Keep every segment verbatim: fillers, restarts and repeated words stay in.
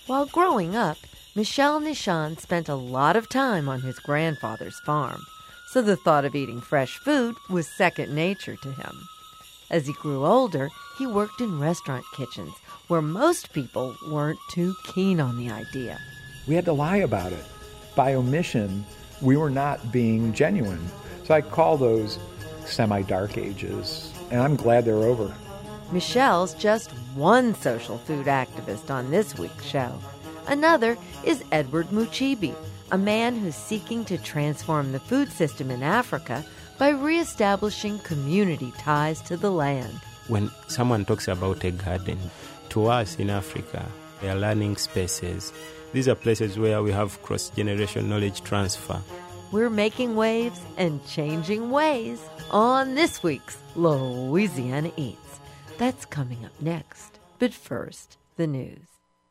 While growing up, Michel Nischan spent a lot of time on his grandfather's farm, so the thought of eating fresh food was second nature to him. As he grew older, he worked in restaurant kitchens, where most people weren't too keen on the idea. We had to lie about it. By omission, we were not being genuine. So I call those semi-dark ages, and I'm glad they're over. Michel's just one social food activist on this week's show. Another is Edward Muchibi, a man who's seeking to transform the food system in Africa by reestablishing community ties to the land. When someone talks about a garden, to us in Africa, they are learning spaces. These are places where we have cross-generation knowledge transfer. We're making waves and changing ways on this week's Louisiana Eats. That's coming up next. But first, the news.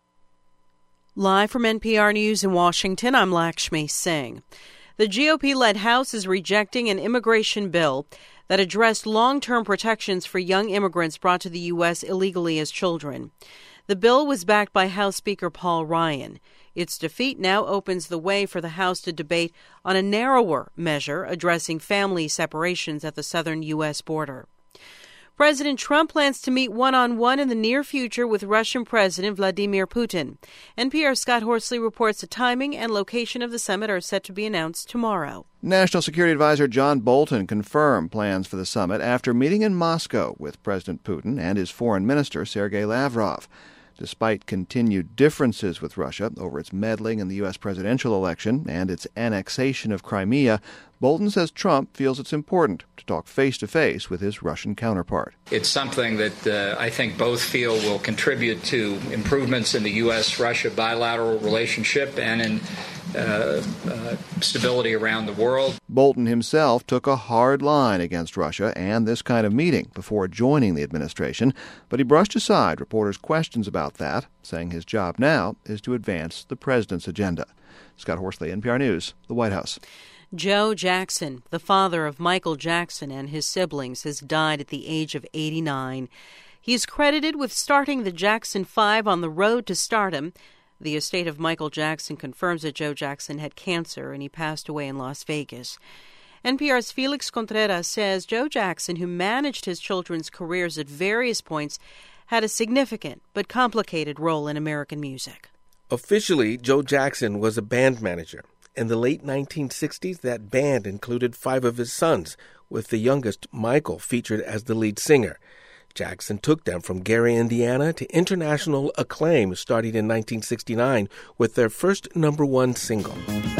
Live from N P R News in Washington, I'm Lakshmi Singh. The G O P-led House is rejecting an immigration bill that addressed long-term protections for young immigrants brought to the U S illegally as children. The bill was backed by House Speaker Paul Ryan. Its defeat now opens the way for the House to debate on a narrower measure addressing family separations at the southern U S border. President Trump plans to meet one-on-one in the near future with Russian President Vladimir Putin. N P R's Scott Horsley reports the timing and location of the summit are set to be announced tomorrow. National Security Advisor John Bolton confirmed plans for the summit after meeting in Moscow with President Putin and his foreign minister, Sergei Lavrov. Despite continued differences with Russia over its meddling in the U S presidential election and its annexation of Crimea, Bolton says Trump feels it's important to talk face-to-face with his Russian counterpart. It's something that uh, I think both feel will contribute to improvements in the U S Russia bilateral relationship and in uh, uh, stability around the world. Bolton himself took a hard line against Russia and this kind of meeting before joining the administration, but he brushed aside reporters' questions about that, saying his job now is to advance the president's agenda. Scott Horsley, N P R News, the White House. Joe Jackson, the father of Michael Jackson and his siblings, has died at the age of eighty-nine. He is credited with starting the Jackson Five on the road to stardom. The estate of Michael Jackson confirms that Joe Jackson had cancer and he passed away in Las Vegas. N P R's Felix Contreras says Joe Jackson, who managed his children's careers at various points, had a significant but complicated role in American music. Officially, Joe Jackson was a band manager. In the late nineteen sixties, that band included five of his sons, with the youngest, Michael, featured as the lead singer. Jackson took them from Gary, Indiana, to international acclaim starting in nineteen sixty-nine with their first number one single.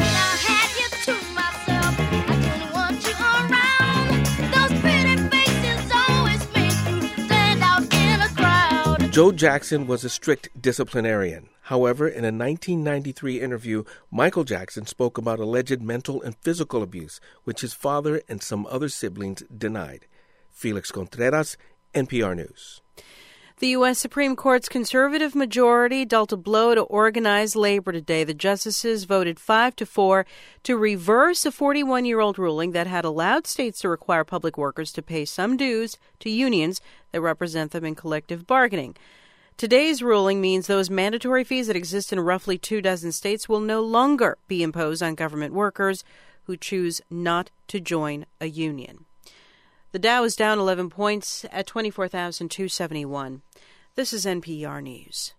Joe Jackson was a strict disciplinarian. However, in a nineteen ninety-three interview, Michael Jackson spoke about alleged mental and physical abuse, which his father and some other siblings denied. Felix Contreras, N P R News. The U S Supreme Court's conservative majority dealt a blow to organized labor today. The justices voted five to four to reverse a forty-one-year-old ruling that had allowed states to require public workers to pay some dues to unions that represent them in collective bargaining. Today's ruling means those mandatory fees that exist in roughly two dozen states will no longer be imposed on government workers who choose not to join a union. The Dow is down eleven points at twenty-four thousand two hundred seventy-one. This is N P R News.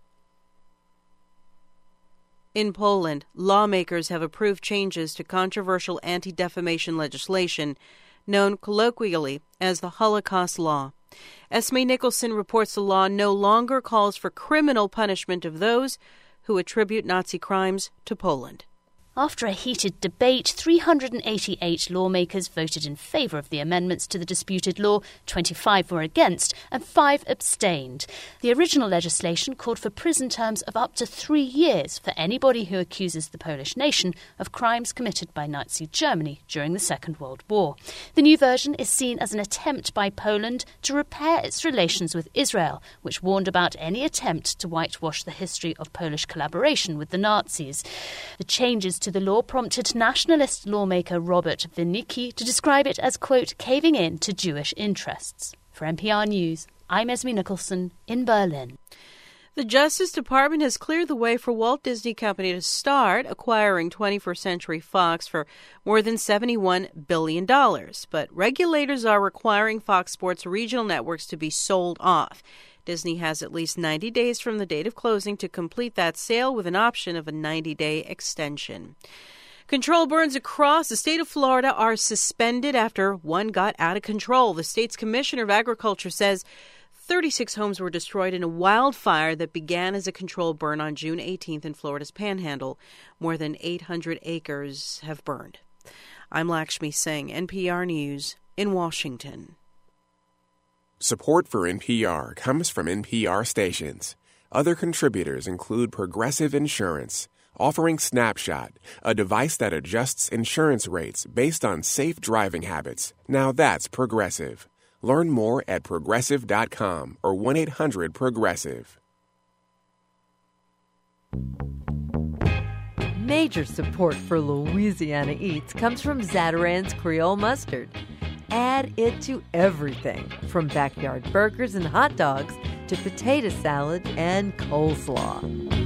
In Poland, lawmakers have approved changes to controversial anti-defamation legislation known colloquially as the Holocaust Law. Esme Nicholson reports the law no longer calls for criminal punishment of those who attribute Nazi crimes to Poland. After a heated debate, three hundred eighty-eight lawmakers voted in favour of the amendments to the disputed law, twenty-five were against, and five abstained. The original legislation called for prison terms of up to three years for anybody who accuses the Polish nation of crimes committed by Nazi Germany during the Second World War. The new version is seen as an attempt by Poland to repair its relations with Israel, which warned about any attempt to whitewash the history of Polish collaboration with the Nazis. The changes to the law prompted nationalist lawmaker Robert Winnicki to describe it as, quote, caving in to Jewish interests. For N P R News, I'm Esme Nicholson in Berlin. The Justice Department has cleared the way for Walt Disney Company to start acquiring twenty-first Century Fox for more than seventy-one billion dollars. But regulators are requiring Fox Sports regional networks to be sold off. Disney has at least ninety days from the date of closing to complete that sale with an option of a ninety-day extension. Control burns across the state of Florida are suspended after one got out of control. The state's Commissioner of Agriculture says thirty-six homes were destroyed in a wildfire that began as a controlled burn on June eighteenth in Florida's Panhandle. More than eight hundred acres have burned. I'm Lakshmi Singh, N P R News in Washington. Support for N P R comes from N P R stations. Other contributors include Progressive Insurance, offering Snapshot, a device that adjusts insurance rates based on safe driving habits. Now that's Progressive. Learn more at progressive dot com or one eight hundred progressive. Major support for Louisiana Eats comes from Zatarain's Creole Mustard. Add it to everything, from backyard burgers and hot dogs to potato salad and coleslaw.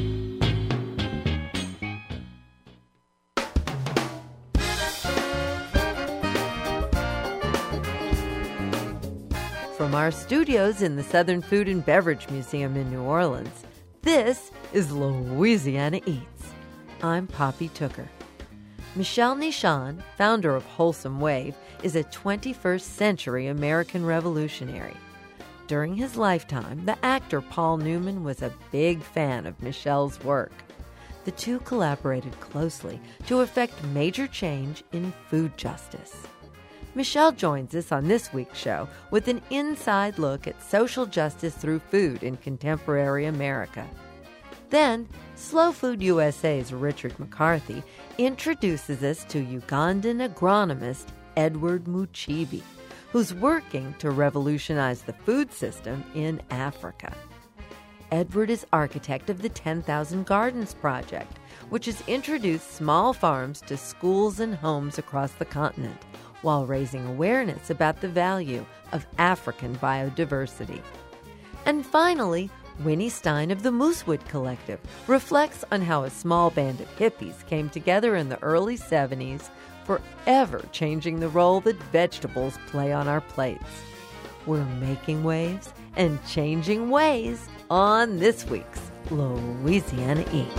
From our studios in the Southern Food and Beverage Museum in New Orleans, this is Louisiana Eats. I'm Poppy Tooker. Michel Nischan, founder of Wholesome Wave, is a twenty-first century American revolutionary. During his lifetime, the actor Paul Newman was a big fan of Michel's work. The two collaborated closely to effect major change in food justice. Michel joins us on this week's show with an inside look at social justice through food in contemporary America. Then, Slow Food U S A's Richard McCarthy introduces us to Ugandan agronomist Edward Muchibi, who's working to revolutionize the food system in Africa. Edward is architect of the ten thousand Gardens Project, which has introduced small farms to schools and homes across the continent, while raising awareness about the value of African biodiversity. And finally, Winnie Stein of the Moosewood Collective reflects on how a small band of hippies came together in the early seventies, forever changing the role that vegetables play on our plates. We're making waves and changing ways on this week's Louisiana Eats.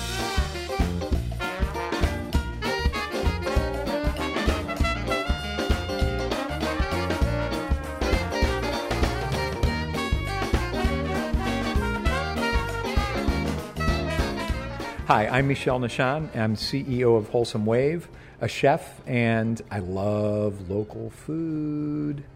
Hi, I'm Michel Nischan. I'm C E O of Wholesome Wave, a chef, and I love local food.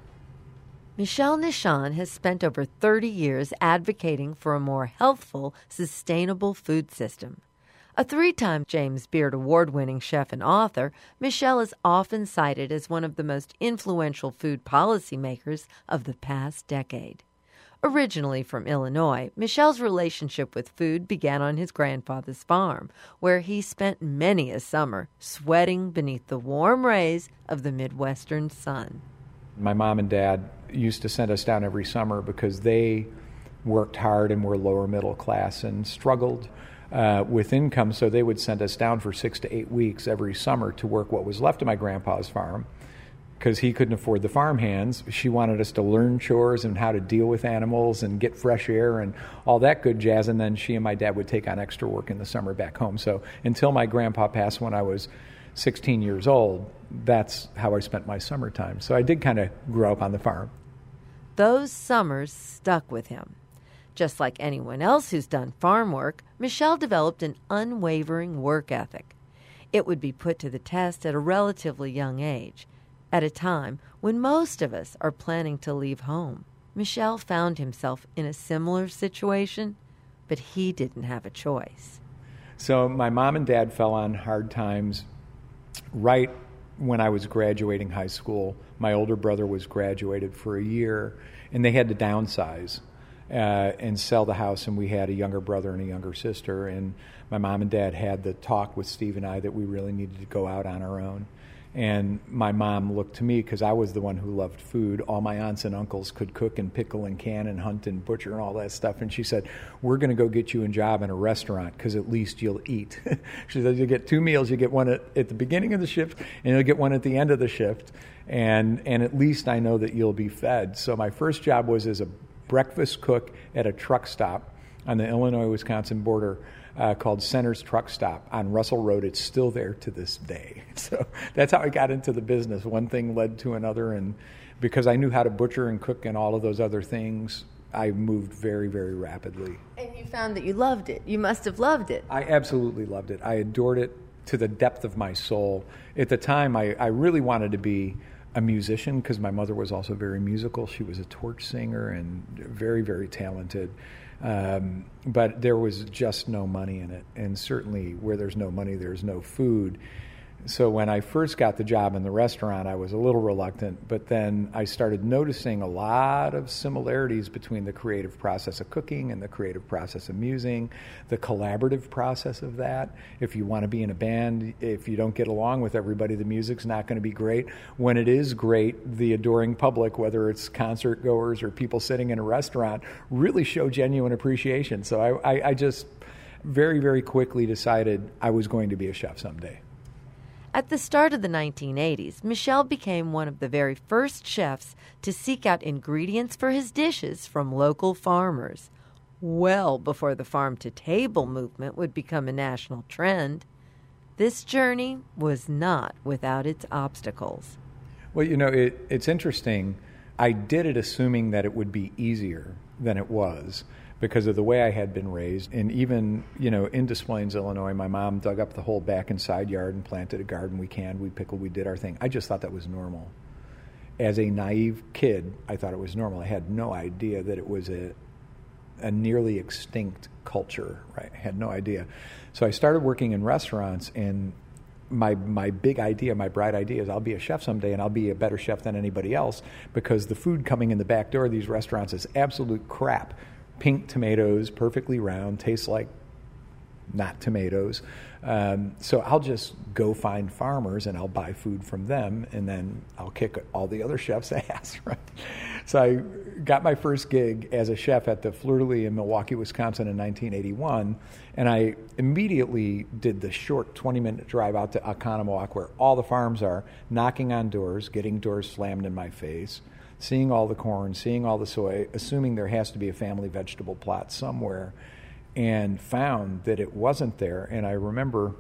Michel Nischan has spent over thirty years advocating for a more healthful, sustainable food system. A three-time James Beard Award-winning chef and author, Michel is often cited as one of the most influential food policymakers of the past decade. Originally from Illinois, Michel's relationship with food began on his grandfather's farm, where he spent many a summer sweating beneath the warm rays of the Midwestern sun. My mom and dad used to send us down every summer because they worked hard and were lower middle class and struggled uh, with income, so they would send us down for six to eight weeks every summer to work what was left of my grandpa's farm. Because he couldn't afford the farm hands, she wanted us to learn chores and how to deal with animals and get fresh air and all that good jazz, and then she and my dad would take on extra work in the summer back home. So until my grandpa passed when I was sixteen years old, that's how I spent my summertime. So I did kind of grow up on the farm. Those summers stuck with him. Just like anyone else who's done farm work, Michel developed an unwavering work ethic. It would be put to the test at a relatively young age. At a time when most of us are planning to leave home, Michel found himself in a similar situation, but he didn't have a choice. So my mom and dad fell on hard times right when I was graduating high school. My older brother was graduated for a year, and they had to downsize uh, and sell the house, and we had a younger brother and a younger sister, and my mom and dad had the talk with Steve and I that we really needed to go out on our own. And my mom looked to me because I was the one who loved food. All my aunts and uncles could cook and pickle and can and hunt and butcher and all that stuff. And she said, we're going to go get you a job in a restaurant because at least you'll eat. She said, you get two meals. You get one at, at the beginning of the shift and you'll get one at the end of the shift. And, and at least I know that you'll be fed. So my first job was as a breakfast cook at a truck stop on the Illinois-Wisconsin border. Uh, called Center's Truck Stop on Russell Road. It's still there to this day. So that's how I got into the business. One thing led to another, and because I knew how to butcher and cook and all of those other things, I moved very, very rapidly. And you found that you loved it. You must have loved it. I absolutely loved it. I adored it to the depth of my soul. At the time, I, I really wanted to be a musician because my mother was also very musical. She was a torch singer and very, very talented. Um, but there was just no money in it. And certainly where there's no money, there's no food. So when I first got the job in the restaurant, I was a little reluctant, but then I started noticing a lot of similarities between the creative process of cooking and the creative process of musing, the collaborative process of that. If you want to be in a band, if you don't get along with everybody, the music's not going to be great. When it is great, the adoring public, whether it's concert goers or people sitting in a restaurant, really show genuine appreciation. So I, I, I just very, very quickly decided I was going to be a chef someday. At the start of the nineteen eighties, Michel became one of the very first chefs to seek out ingredients for his dishes from local farmers, well before the farm-to-table movement would become a national trend. This journey was not without its obstacles. Well, you know, it, it's interesting. I did it assuming that it would be easier than it was, because of the way I had been raised. And even, you know, in Des Plaines, Illinois, my mom dug up the whole back and side yard and planted a garden. We canned, we pickled, we did our thing. I just thought that was normal. As a naive kid, I thought it was normal. I had no idea that it was a, a nearly extinct culture, right? I had no idea. So I started working in restaurants, and my my big idea, my bright idea is I'll be a chef someday, and I'll be a better chef than anybody else, because the food coming in the back door of these restaurants is absolute crap. Pink tomatoes, perfectly round, tastes like not tomatoes. Um, so I'll just go find farmers and I'll buy food from them, and then I'll kick all the other chefs' ass, right? So I got my first gig as a chef at the Fleur de Lis in Milwaukee, Wisconsin in nineteen eighty-one, and I immediately did the short twenty-minute drive out to Oconomowoc, where all the farms are, knocking on doors, getting doors slammed in my face, seeing all the corn, seeing all the soy, assuming there has to be a family vegetable plot somewhere, and found that it wasn't there. And I remember,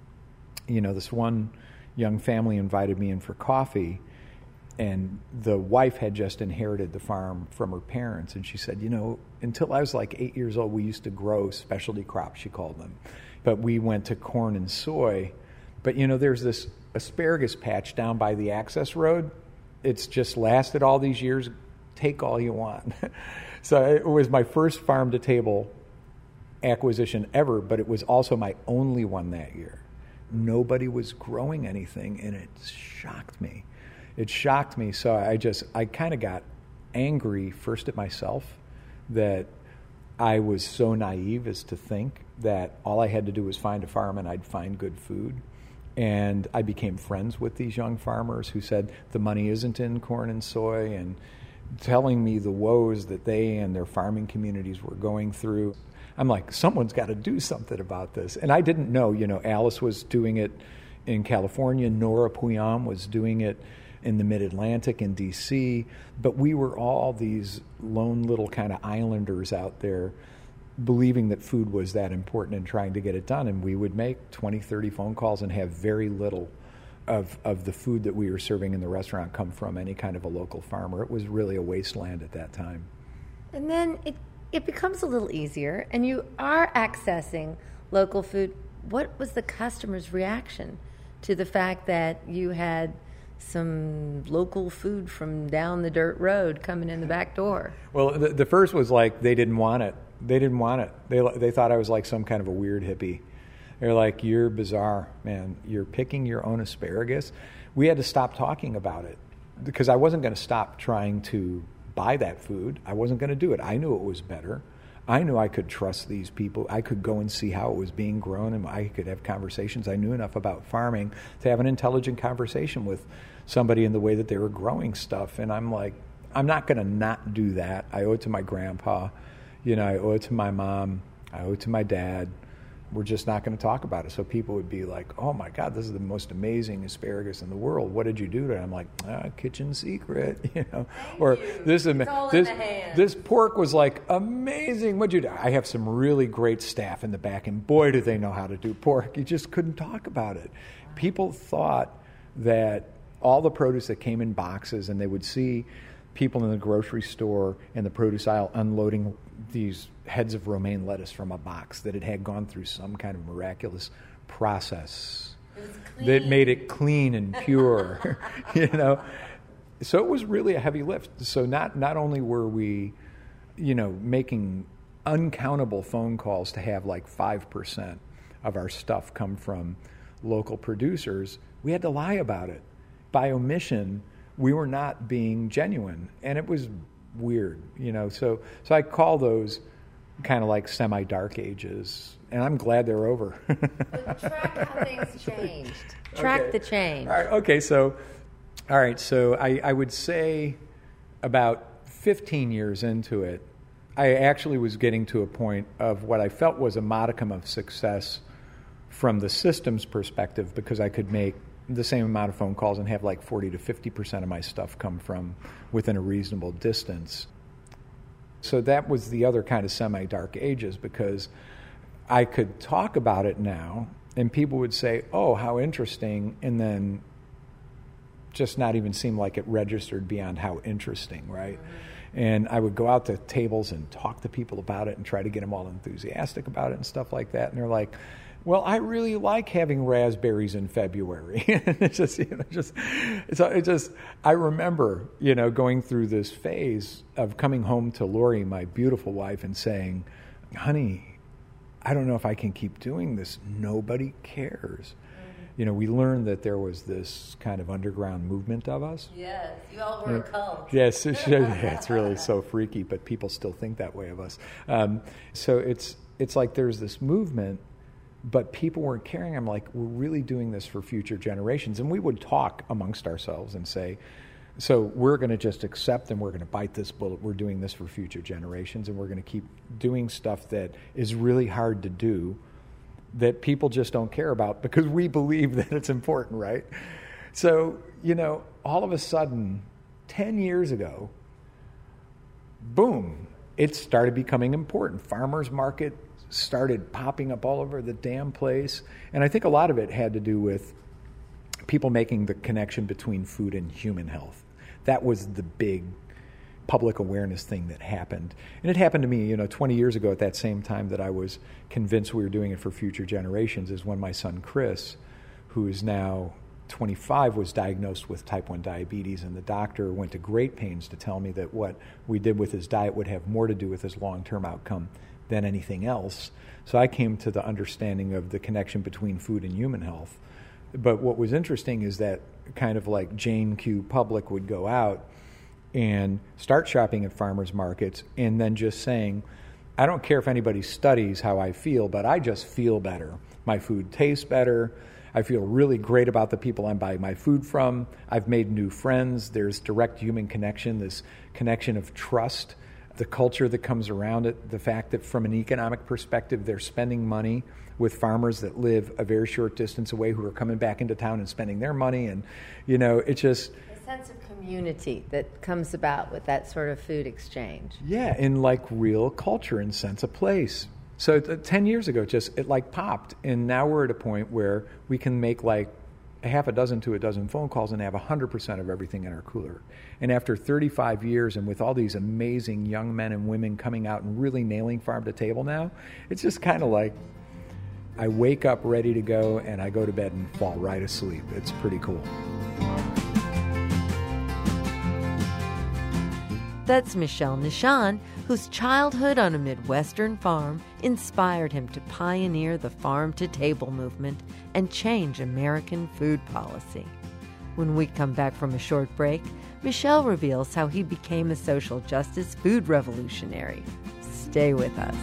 you know, this one young family invited me in for coffee, and the wife had just inherited the farm from her parents. And she said, you know, until I was like eight years old, we used to grow specialty crops, she called them. But we went to corn and soy. But, you know, there's this asparagus patch down by the access road. It's just lasted all these years. Take all you want. So it was my first farm-to-table acquisition ever, but it was also my only one that year. Nobody was growing anything, and it shocked me. It shocked me. So I just, I kind of got angry first at myself that I was so naive as to think that all I had to do was find a farm and I'd find good food. And I became friends with these young farmers who said the money isn't in corn and soy, and telling me the woes that they and their farming communities were going through. I'm like, someone's got to do something about this. And I didn't know, you know, Alice was doing it in California, Nora Puyam was doing it in the mid-Atlantic in D C, but we were all these lone little kind of islanders out there believing that food was that important and trying to get it done. And we would make twenty, thirty phone calls and have very little of, of the food that we were serving in the restaurant come from any kind of a local farmer. It was really a wasteland at that time. And then it, it becomes a little easier, and you are accessing local food. What was the customer's reaction to the fact that you had some local food from down the dirt road coming in the back door? Well, the, the first was like they didn't want it. They didn't want it. They they thought I was like some kind of a weird hippie. They're like, you're bizarre, man. You're picking your own asparagus. We had to stop talking about it because I wasn't going to stop trying to buy that food. I wasn't going to do it. I knew it was better. I knew I could trust these people. I could go and see how it was being grown, and I could have conversations. I knew enough about farming to have an intelligent conversation with somebody in the way that they were growing stuff. And I'm like, I'm not going to not do that. I owe it to my grandpa. You know, I owe it to my mom. I owe it to my dad. We're just not going to talk about it. So people would be like, oh, my God, this is the most amazing asparagus in the world. What did you do to it? I'm like, ah, kitchen secret, you know. Thank or you. this It's all this, in the hand. this pork was like amazing. What'd you do? I have some really great staff in the back, and boy, do they know how to do pork. You just couldn't talk about it. People thought that all the produce that came in boxes, and they would see people in the grocery store in the produce aisle unloading these heads of romaine lettuce from a box, that it had gone through some kind of miraculous process that made it clean and pure, you know. So it was really a heavy lift. So not not only were we, you know, making uncountable phone calls to have like five percent of our stuff come from local producers, we had to lie about it. By omission, we were not being genuine, and it was weird, you know. So, so I call those kind of like semi-dark ages, and I'm glad they're over. But track how things changed. Track Okay. the change. All right, okay, so, all right, so I, I would say about fifteen years into it, I actually was getting to a point of what I felt was a modicum of success from the systems perspective, because I could make the same amount of phone calls and have like forty to fifty percent of my stuff come from within a reasonable distance. So that was the other kind of semi-dark ages, because I could talk about it now and people would say, oh, how interesting, and then just not even seem like it registered beyond how interesting, right? Mm-hmm. And I would go out to tables and talk to people about it and try to get them all enthusiastic about it and stuff like that. And they're like, well, I really like having raspberries in February. It's just, you know, just, it's, it just, I remember, you know, going through this phase of coming home to Lori, my beautiful wife, and saying, honey, I don't know if I can keep doing this. Nobody cares. Mm-hmm. You know, we learned that there was this kind of underground movement of us. Yes, you all were a cult. Yes, it's, yeah, it's really so freaky, but people still think that way of us. Um, so it's it's like there's this movement, but people weren't caring. I'm like, we're really doing this for future generations. And we would talk amongst ourselves and say, so we're going to just accept and we're going to bite this bullet. We're doing this for future generations, and we're going to keep doing stuff that is really hard to do, that people just don't care about because we believe that it's important, right? So, you know, all of a sudden, ten years ago, boom, it started becoming important. Farmers market started popping up all over the damn place. And I think a lot of it had to do with people making the connection between food and human health. That was the big public awareness thing that happened. And it happened to me, you know, twenty years ago at that same time that I was convinced we were doing it for future generations, is when my son Chris, who is now twenty-five, was diagnosed with type one diabetes, and the doctor went to great pains to tell me that what we did with his diet would have more to do with his long-term outcome than anything else. So I came to the understanding of the connection between food and human health. But what was interesting is that kind of like Jane Q. Public would go out and start shopping at farmers markets and then just saying, I don't care if anybody studies how I feel, but I just feel better. My food tastes better. I feel really great about the people I'm buying my food from. I've made new friends. There's direct human connection, this connection of trust, the culture that comes around it, the fact that from an economic perspective, they're spending money with farmers that live a very short distance away who are coming back into town and spending their money. And, you know, it just... a sense of community that comes about with that sort of food exchange. Yeah, in like real culture and sense of place. So uh, ten years ago, just it like popped. And now we're at a point where we can make like a half a dozen to a dozen phone calls and have one hundred percent of everything in our cooler. And after thirty-five years, and with all these amazing young men and women coming out and really nailing farm to table now, it's just kind of like I wake up ready to go and I go to bed and fall right asleep. It's pretty cool. That's Michel Nishan, whose childhood on a Midwestern farm inspired him to pioneer the farm-to-table movement and change American food policy. When we come back from a short break, Michel reveals how he became a social justice food revolutionary. Stay Stay with us.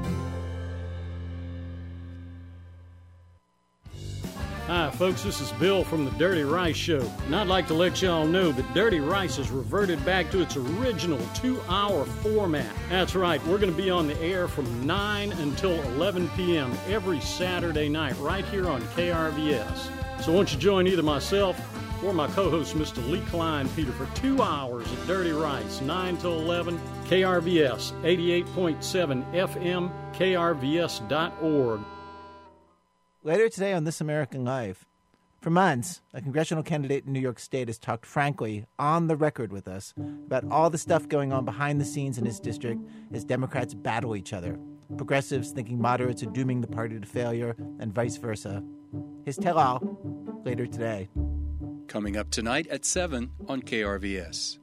Hi, folks, this is Bill from the Dirty Rice Show, and I'd like to let y'all know that Dirty Rice has reverted back to its original two-hour format. That's right, we're going to be on the air from nine until eleven p.m. every Saturday night right here on K R V S. So won't you join either myself or my co-host, Mister Lee Klein Peter, for two hours of Dirty Rice, nine till eleven, K R V S, eighty-eight point seven F M, K R V S dot org. Later today on This American Life, for months, a congressional candidate in New York State has talked frankly, on the record with us, about all the stuff going on behind the scenes in his district as Democrats battle each other. Progressives thinking moderates are dooming the party to failure, and vice versa. His tell-all, later today. Coming up tonight at seven on K R V S.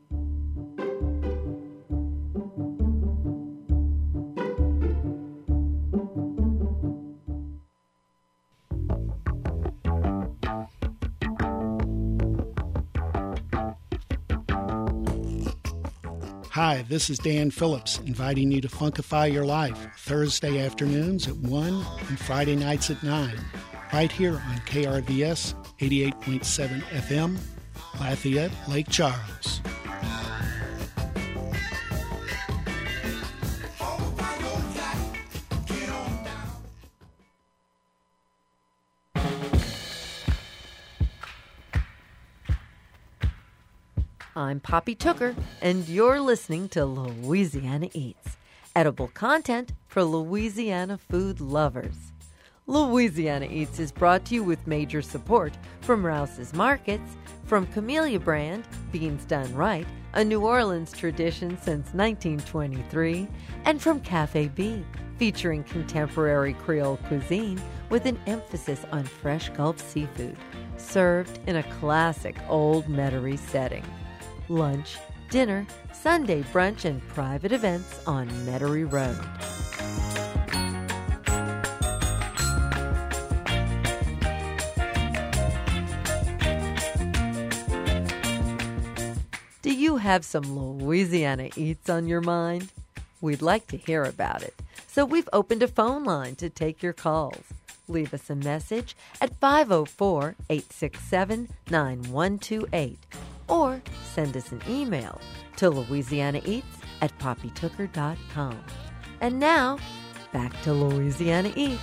Hi, this is Dan Phillips, inviting you to Funkify Your Life, Thursday afternoons at one and Friday nights at nine, right here on K R V S, eighty-eight point seven F M, Lafayette, Lake Charles. I'm Poppy Tooker, and you're listening to Louisiana Eats, edible content for Louisiana food lovers. Louisiana Eats is brought to you with major support from Rouse's Markets, from Camellia Brand, Beans Done Right, a New Orleans tradition since nineteen twenty-three, and from Cafe B, featuring contemporary Creole cuisine with an emphasis on fresh Gulf seafood, served in a classic old Metairie setting. Lunch, dinner, Sunday brunch, and private events on Metairie Road. Do you have some Louisiana Eats on your mind? We'd like to hear about it, so we've opened a phone line to take your calls. Leave us a message at five oh four, eight six seven, nine one two eight. Or send us an email to louisianaeats at poppy tooker dot com. And now, back to Louisiana Eats.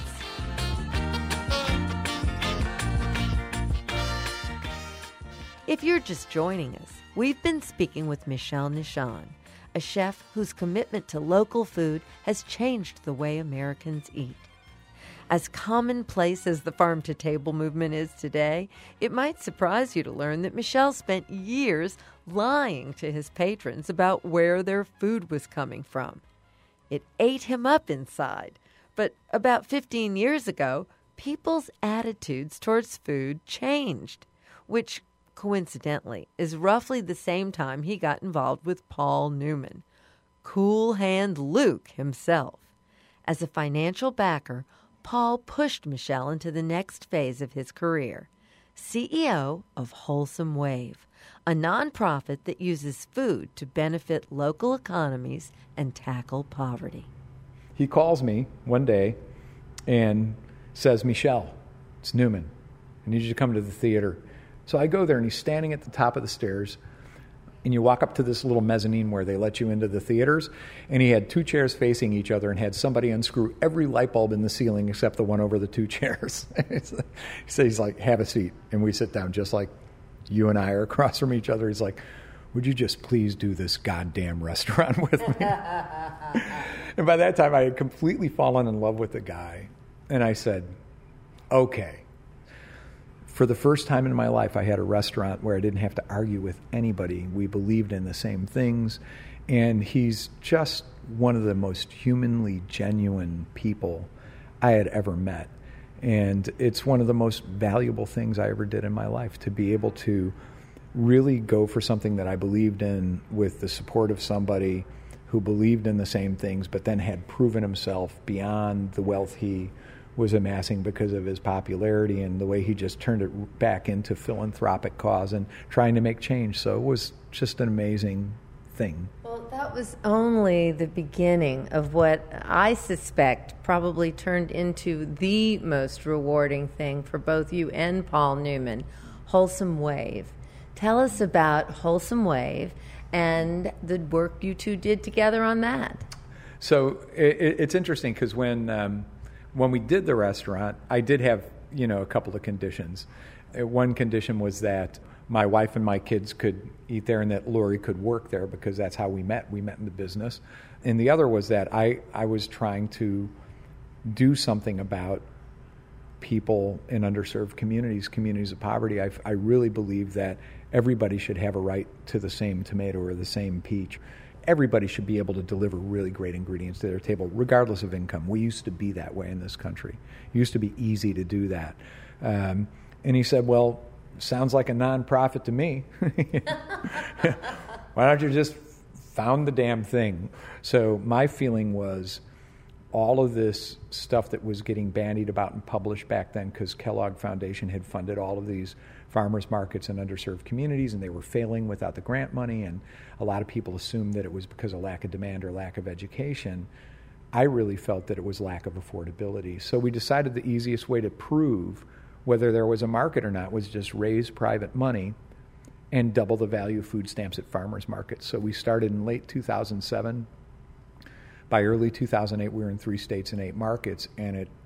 If you're just joining us, we've been speaking with Michelle Nishan, a chef whose commitment to local food has changed the way Americans eat. As commonplace as the farm-to-table movement is today, it might surprise you to learn that Michelle spent years lying to his patrons about where their food was coming from. It ate him up inside, but about fifteen years ago, people's attitudes towards food changed, which, coincidentally, is roughly the same time he got involved with Paul Newman, Cool Hand Luke himself. As a financial backer, Paul pushed Michelle into the next phase of his career, C E O of Wholesome Wave, a nonprofit that uses food to benefit local economies and tackle poverty. He calls me one day and says, Michelle, it's Newman. I need you to come to the theater. So I go there, and he's standing at the top of the stairs, and you walk up to this little mezzanine where they let you into the theaters, and he had two chairs facing each other and had somebody unscrew every light bulb in the ceiling except the one over the two chairs. So he's like, have a seat. And we sit down just like you and I are across from each other. He's like, would you just please do this goddamn restaurant with me? And by that time, I had completely fallen in love with the guy. And I said, okay. For the first time in my life, I had a restaurant where I didn't have to argue with anybody. We believed in the same things. And he's just one of the most humanly genuine people I had ever met. And it's one of the most valuable things I ever did in my life, to be able to really go for something that I believed in with the support of somebody who believed in the same things, but then had proven himself beyond the wealth he was amassing because of his popularity and the way he just turned it back into philanthropic cause and trying to make change. So it was just an amazing thing. Well, that was only the beginning of what I suspect probably turned into the most rewarding thing for both you and Paul Newman, Wholesome Wave. Tell us about Wholesome Wave and the work you two did together on that. So it, it's interesting because when um, when we did the restaurant, I did have, you know, a couple of conditions. Uh, One condition was that my wife and my kids could eat there and that Lori could work there because that's how we met. We met in the business. And the other was that I, I was trying to do something about people in underserved communities, communities of poverty. I, I really believe that everybody should have a right to the same tomato or the same peach. Everybody should be able to deliver really great ingredients to their table, regardless of income. We used to be that way in this country. It used to be easy to do that. Um, and he said, well, sounds like a nonprofit to me. Why don't you just found the damn thing? So my feeling was all of this stuff that was getting bandied about and published back then, because Kellogg Foundation had funded all of these farmers markets in underserved communities, and they were failing without the grant money, and a lot of people assumed that it was because of lack of demand or lack of education. I really felt that it was lack of affordability. So we decided the easiest way to prove whether there was a market or not was just raise private money and double the value of food stamps at farmers markets. So we started in late two thousand seven. By early two thousand eight, we were in three states and eight markets, and it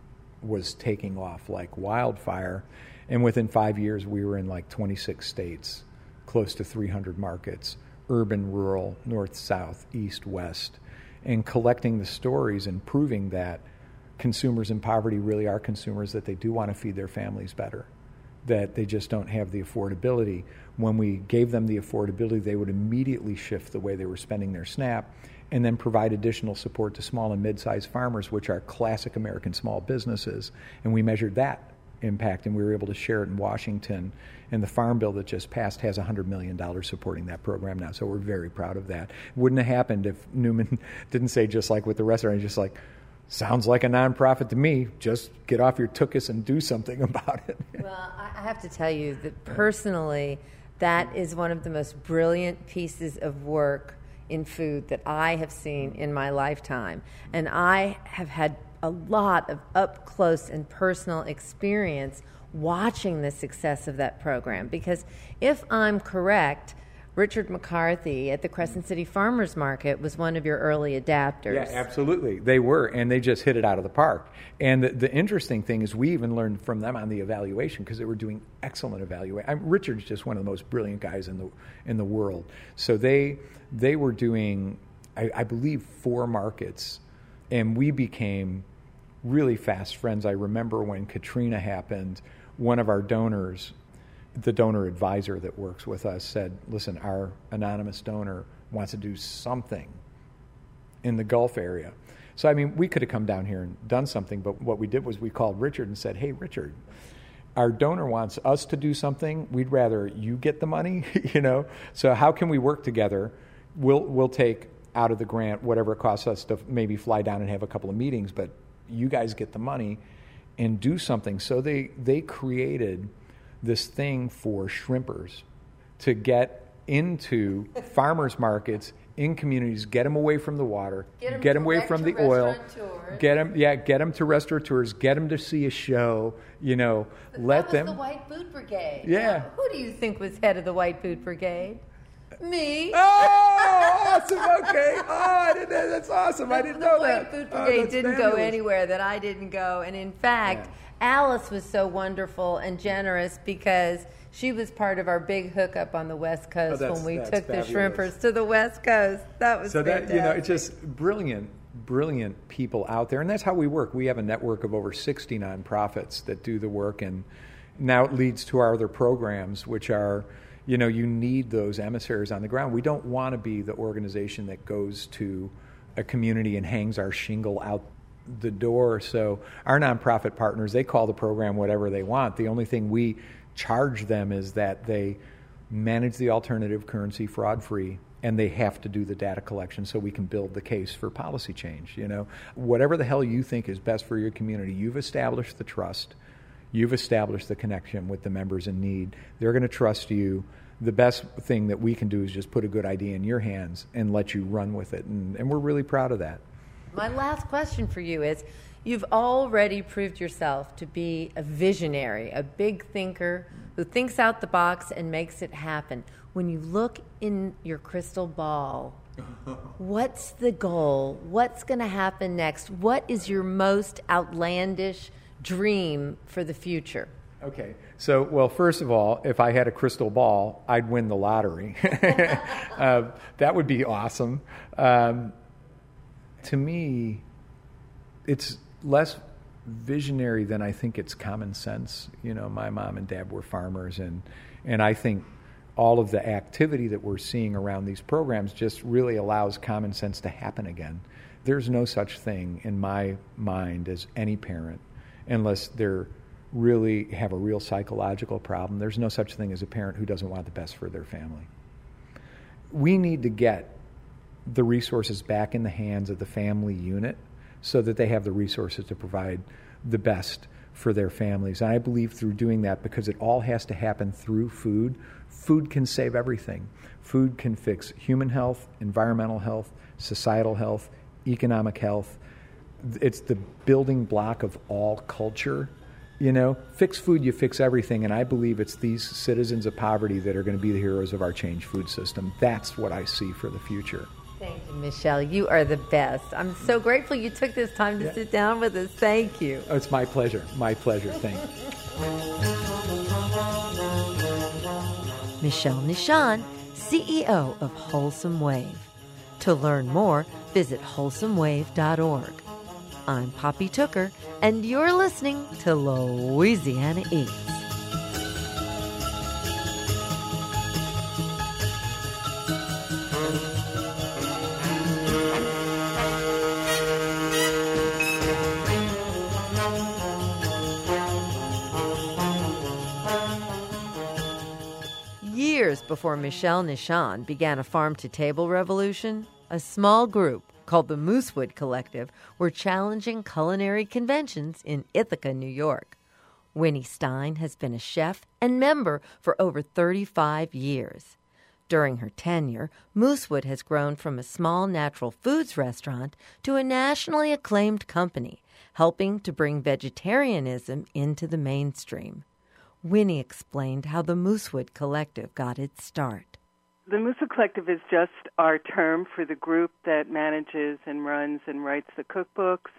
was taking off like wildfire. And within five years, we were in like twenty-six states, close to three hundred markets, urban, rural, north, south, east, west, and collecting the stories and proving that consumers in poverty really are consumers, that they do want to feed their families better, that they just don't have the affordability. When we gave them the affordability, they would immediately shift the way they were spending their SNAP and then provide additional support to small and mid-sized farmers, which are classic American small businesses. And we measured that impact, and we were able to share it in Washington. And the Farm Bill that just passed has one hundred million dollars supporting that program now. So we're very proud of that. It wouldn't have happened if Newman didn't say, just like with the restaurant, just like, sounds like a nonprofit to me. Just get off your tuchus and do something about it. Well, I have to tell you that personally, that is one of the most brilliant pieces of work in food that I have seen in my lifetime. And I have had a lot of up-close and personal experience watching the success of that program. Because if I'm correct, Richard McCarthy at the Crescent City Farmers Market was one of your early adapters. Yeah, absolutely. They were, and they just hit it out of the park. And the, the interesting thing is we even learned from them on the evaluation, because they were doing excellent evaluation. I mean, Richard's just one of the most brilliant guys in the in the world. So they they were doing, I, I believe, four markets, and we became really fast friends. I remember when Katrina happened, one of our donors, the donor advisor that works with us, said, listen, our anonymous donor wants to do something in the Gulf area. So, I mean, we could have come down here and done something, but what we did was we called Richard and said, hey, Richard, our donor wants us to do something. We'd rather you get the money, you know? So how can we work together? We'll, we'll take out of the grant whatever it costs us to maybe fly down and have a couple of meetings, but you guys get the money and do something. So they, they created this thing for shrimpers to get into farmers markets in communities, get them away from the water, get them, get them away from the oil, get them, yeah, get them to restaurateurs, get them to see a show, you know, but let that was them. the White Food Brigade. Yeah. Now, who do you think was head of the White Food Brigade? Me. Oh, awesome. Okay. Oh, I didn't, that's awesome. I didn't the know White that. Food Oh, Brigade that's didn't fabulous. go anywhere that I didn't go. And in fact, yeah. Alice was so wonderful and generous because she was part of our big hookup on the West Coast Oh, when we that's took fabulous. the shrimpers to the West Coast. That was so fantastic. that, you know, it's just brilliant, brilliant people out there. And that's how we work. We have a network of over sixty nonprofits that do the work. And now it leads to our other programs, which are, you know, you need those emissaries on the ground. We don't want to be the organization that goes to a community and hangs our shingle out the door. So our nonprofit partners, they call the program whatever they want. The only thing we charge them is that they manage the alternative currency fraud-free, and they have to do the data collection so we can build the case for policy change. You know, whatever the hell you think is best for your community, you've established the trust. You've established the connection with the members in need. They're going to trust you. the best thing that we can do is just put a good idea in your hands and let you run with it. And, and we're really proud of that. My last question for you is, you've already proved yourself to be a visionary, a big thinker who thinks out the box and makes it happen. When you look in your crystal ball, what's the goal? What's going to happen next? What is your most outlandish dream for the future? Okay. So, well, first of all, if I had a crystal ball, I'd win the lottery. uh, that would be awesome. Um, to me, it's less visionary than I think it's common sense. You know, my mom and dad were farmers, and, and I think all of the activity that we're seeing around these programs just really allows common sense to happen again. There's no such thing in my mind as any parent, unless they're really have a real psychological problem. There's no such thing as a parent who doesn't want the best for their family. We need to get the resources back in the hands of the family unit so that they have the resources to provide the best for their families. And I believe through doing that, because it all has to happen through food, food can save everything. Food can fix human health, environmental health, societal health, economic health. It's the building block of all culture. You know, fix food, you fix everything. And I believe it's these citizens of poverty that are going to be the heroes of our changed food system. That's what I see for the future. Thank you, Michelle. You are the best. I'm so grateful you took this time to yeah. sit down with us. Thank you. Oh, it's my pleasure. My pleasure. Thank you. Michelle Nishan, C E O of Wholesome Wave. To learn more, visit wholesome wave dot org. I'm Poppy Tooker, and you're listening to Louisiana Eats. Years before Michelle Nishan began a farm-to-table revolution, a small group called the Moosewood Collective were challenging culinary conventions in Ithaca, New York. Winnie Stein has been a chef and member for over thirty-five years. During her tenure, Moosewood has grown from a small natural foods restaurant to a nationally acclaimed company, helping to bring vegetarianism into the mainstream. Winnie explained how the Moosewood Collective got its start. The Moosewood Collective is just our term for the group that manages and runs and writes the cookbooks.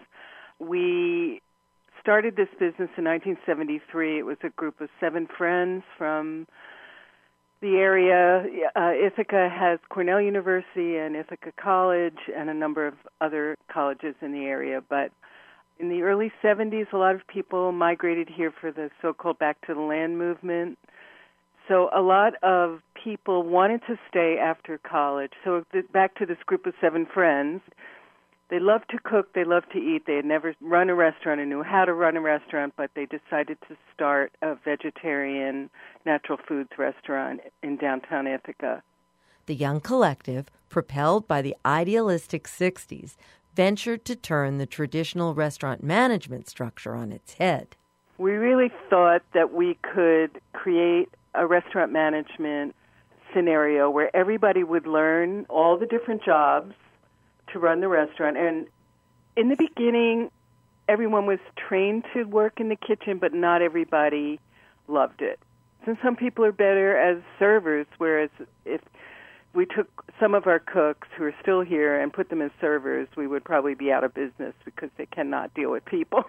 We started this business in nineteen seventy-three. It was a group of seven friends from the area. Uh, Ithaca has Cornell University and Ithaca College and a number of other colleges in the area. But in the early seventies, a lot of people migrated here for the so-called Back to the Land movement. So a lot of people wanted to stay after college. So back to this group of seven friends, they loved to cook, they loved to eat. They had never run a restaurant or knew how to run a restaurant, but they decided to start a vegetarian natural foods restaurant in downtown Ithaca. The young collective, propelled by the idealistic sixties, ventured to turn the traditional restaurant management structure on its head. We really thought that we could create a restaurant management scenario where everybody would learn all the different jobs to run the restaurant. And in the beginning, everyone was trained to work in the kitchen, but not everybody loved it. And some people are better as servers, whereas if we took some of our cooks who are still here and put them as servers, we would probably be out of business because they cannot deal with people.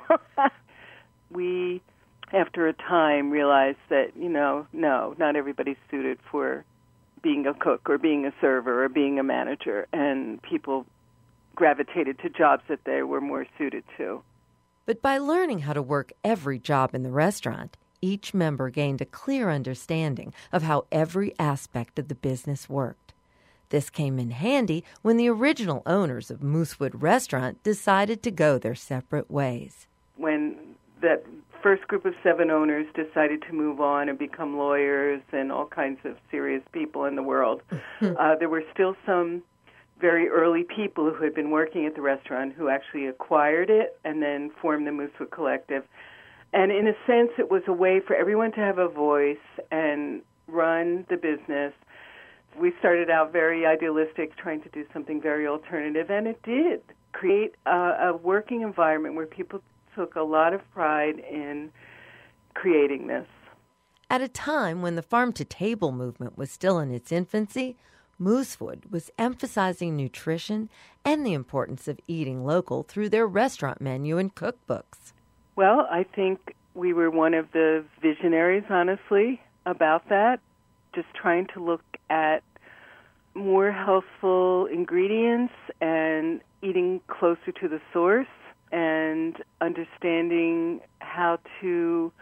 We, after a time, realized that, you know, no, not everybody's suited for being a cook or being a server or being a manager, and people gravitated to jobs that they were more suited to. But by learning how to work every job in the restaurant, each member gained a clear understanding of how every aspect of the business worked. This came in handy when the original owners of Moosewood Restaurant decided to go their separate ways. When that first group of seven owners decided to move on and become lawyers and all kinds of serious people in the world, uh, there were still some very early people who had been working at the restaurant who actually acquired it and then formed the Moosewood Collective. And in a sense, it was a way for everyone to have a voice and run the business. We started out very idealistic, trying to do something very alternative, and it did create a, a working environment where people took a lot of pride in creating this. At a time when the farm-to-table movement was still in its infancy, Moosewood was emphasizing nutrition and the importance of eating local through their restaurant menu and cookbooks. Well, I think we were one of the visionaries, honestly, about that, just trying to look at more healthful ingredients and eating closer to the source and understanding how to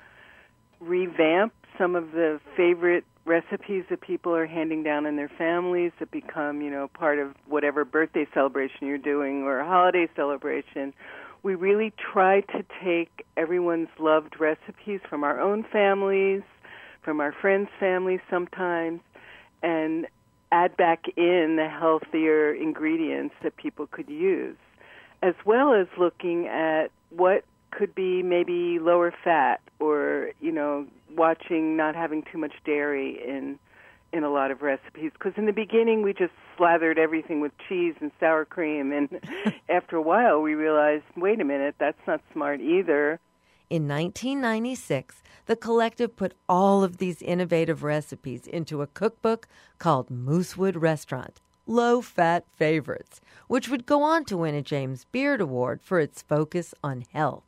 revamp some of the favorite recipes that people are handing down in their families that become, you know, part of whatever birthday celebration you're doing or a holiday celebration. We really try to take everyone's loved recipes from our own families, from our friends' families sometimes, and add back in the healthier ingredients that people could use, as well as looking at what could be maybe lower fat or, you know, watching not having too much dairy in in a lot of recipes. Because in the beginning, we just slathered everything with cheese and sour cream, and after a while, we realized, wait a minute, that's not smart either. In nineteen ninety-six, the collective put all of these innovative recipes into a cookbook called Moosewood Restaurant, Low-Fat Favorites, which would go on to win a James Beard Award for its focus on health.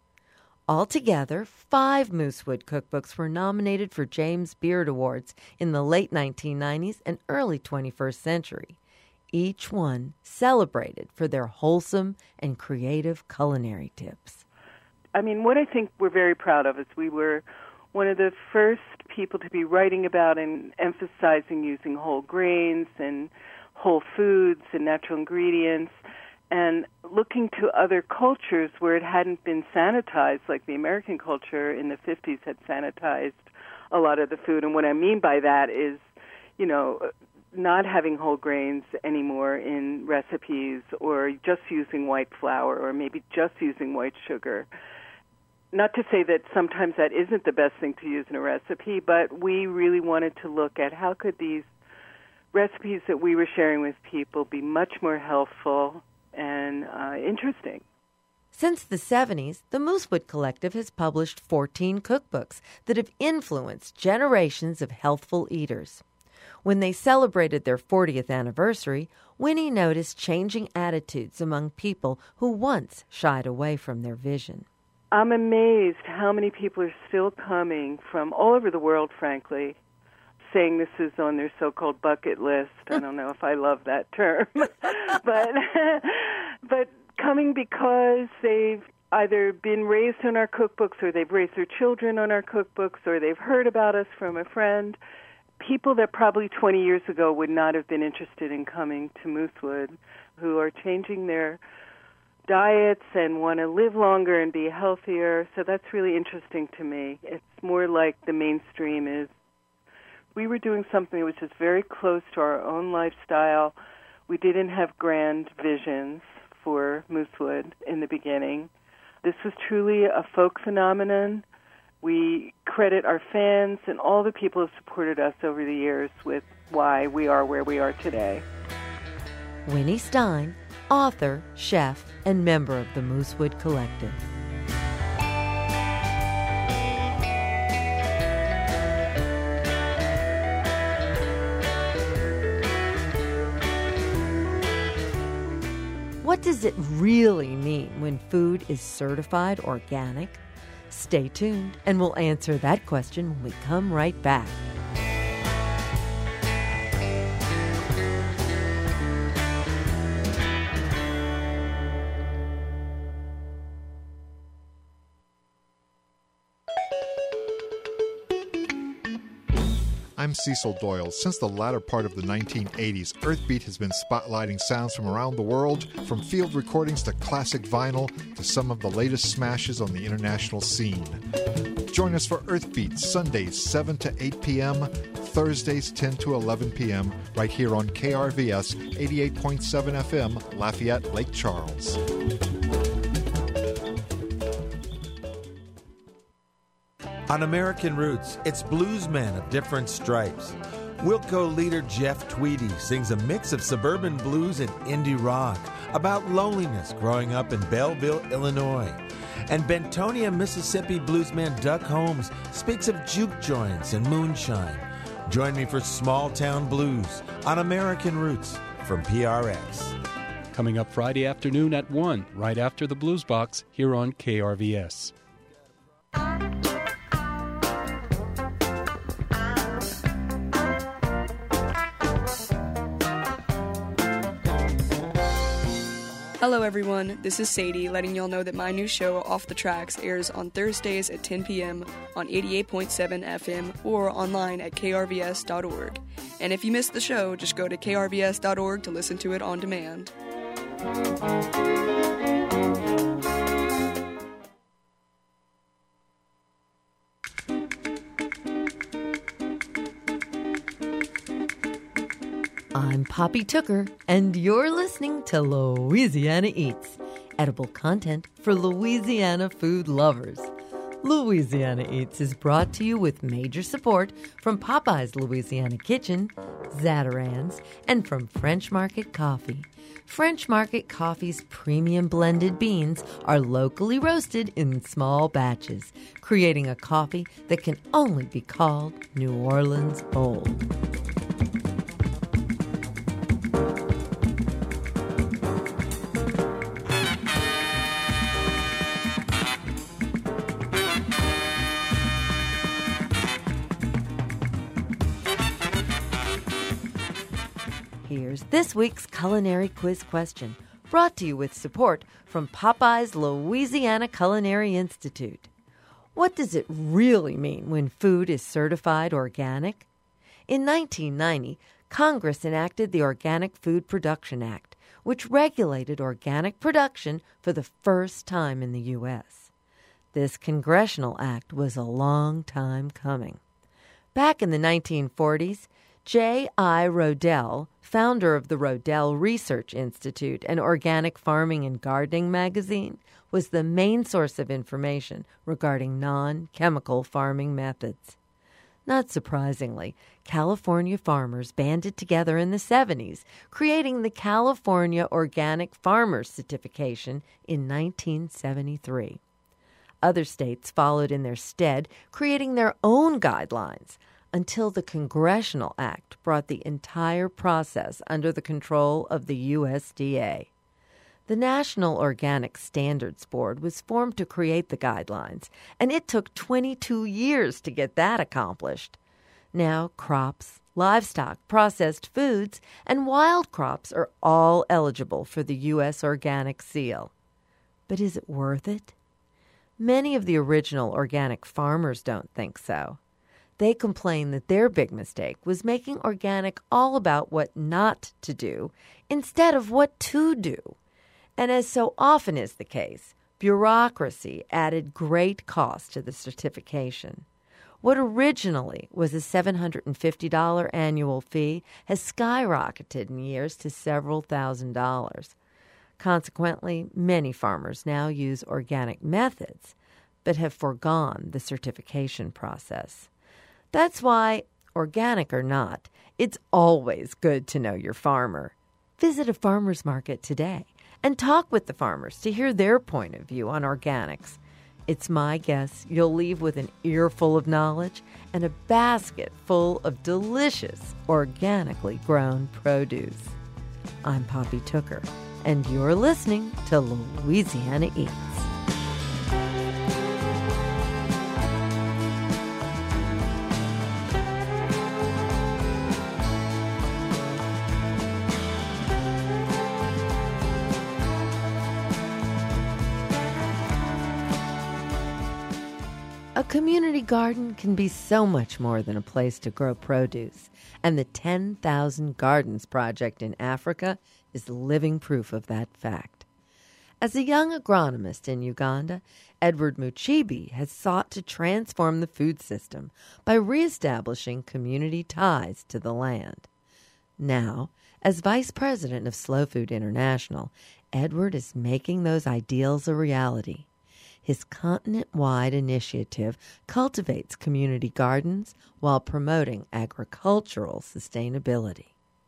Altogether, five Moosewood cookbooks were nominated for James Beard Awards in the late nineteen nineties and early twenty-first century, each one celebrated for their wholesome and creative culinary tips. I mean, what I think we're very proud of is we were one of the first people to be writing about and emphasizing using whole grains and whole foods and natural ingredients, and looking to other cultures where it hadn't been sanitized, like the American culture in the fifties had sanitized a lot of the food. And what I mean by that is, you know, not having whole grains anymore in recipes, or just using white flour, or maybe just using white sugar. Not to say that sometimes that isn't the best thing to use in a recipe, but we really wanted to look at how could these recipes that we were sharing with people be much more healthful and uh, interesting. Since the seventies, the Moosewood Collective has published fourteen cookbooks that have influenced generations of healthful eaters. When they celebrated their fortieth anniversary, Winnie noticed changing attitudes among people who once shied away from their vision. I'm amazed how many people are still coming from all over the world, frankly, saying this is on their so-called bucket list. I don't know if I love that term. but but coming because they've either been raised on our cookbooks, or they've raised their children on our cookbooks, or they've heard about us from a friend. People that probably twenty years ago would not have been interested in coming to Moosewood, who are changing their diets and want to live longer and be healthier. So that's really interesting to me. It's more like the mainstream is. We were doing something which is very close to our own lifestyle. We didn't have grand visions for Moosewood in the beginning. This was truly a folk phenomenon. We credit our fans and all the people who have supported us over the years with why we are where we are today. Winnie Stein, author, chef, and member of the Moosewood Collective. What does it really mean when food is certified organic? Stay tuned, and we'll answer that question when we come right back. I'm Cecil Doyle. Since the latter part of the nineteen eighties, Earthbeat has been spotlighting sounds from around the world, from field recordings to classic vinyl to some of the latest smashes on the international scene. Join us for Earthbeat, Sundays seven to eight p.m., Thursdays ten to eleven p.m., right here on K R V S eighty-eight point seven F M, Lafayette, Lake Charles. On American Roots, it's bluesmen of different stripes. Wilco leader Jeff Tweedy sings a mix of suburban blues and indie rock about loneliness growing up in Belleville, Illinois. And Bentonia, Mississippi bluesman Duck Holmes speaks of juke joints and moonshine. Join me for Small Town Blues on American Roots from P R X. Coming up Friday afternoon at one, right after the Blues Box, here on K R V S. Hello everyone, this is Sadie letting y'all know that my new show, Off the Tracks, airs on Thursdays at ten p.m. on eighty-eight point seven F M or online at K R V S dot org. And if you missed the show, just go to K R V S dot org to listen to it on demand. I'm Poppy Tooker, and you're listening to Louisiana Eats, edible content for Louisiana food lovers. Louisiana Eats is brought to you with major support from Popeye's Louisiana Kitchen, Zatarain's, and from French Market Coffee. French Market Coffee's premium blended beans are locally roasted in small batches, creating a coffee that can only be called New Orleans bold. Here's this week's culinary quiz question, brought to you with support from Popeye's Louisiana Culinary Institute. What does it really mean when food is certified organic? In nineteen ninety, Congress enacted the Organic Food Production Act, which regulated organic production for the first time in the U S. This congressional act was a long time coming. Back in the nineteen forties, J I Rodell, founder of the Rodell Research Institute, an organic farming and gardening magazine, was the main source of information regarding non-chemical farming methods. Not surprisingly, California farmers banded together in the seventies, creating the California Organic Farmers Certification in nineteen seventy-three. Other states followed in their stead, creating their own guidelines, until the Congressional Act brought the entire process under the control of the U S D A. The National Organic Standards Board was formed to create the guidelines, and it took twenty-two years to get that accomplished. Now, crops, livestock, processed foods, and wild crops are all eligible for the U S Organic Seal. But is it worth it? Many of the original organic farmers don't think so. They complain that their big mistake was making organic all about what not to do instead of what to do. And as so often is the case, bureaucracy added great cost to the certification. What originally was a seven hundred fifty dollars annual fee has skyrocketed in years to several thousand dollars. Consequently, many farmers now use organic methods, but have foregone the certification process. That's why, organic or not, it's always good to know your farmer. Visit a farmer's market today and talk with the farmers to hear their point of view on organics. It's my guess you'll leave with an earful of knowledge and a basket full of delicious, organically grown produce. I'm Poppy Tooker, and you're listening to Louisiana Eats. A community garden can be so much more than a place to grow produce, and the ten thousand Gardens Project in Africa is living proof of that fact. As a young agronomist in Uganda, Edward Muchibi has sought to transform the food system by reestablishing community ties to the land. Now, as vice president of Slow Food International, Edward is making those ideals a reality. His continent-wide initiative cultivates community gardens while promoting agricultural sustainability.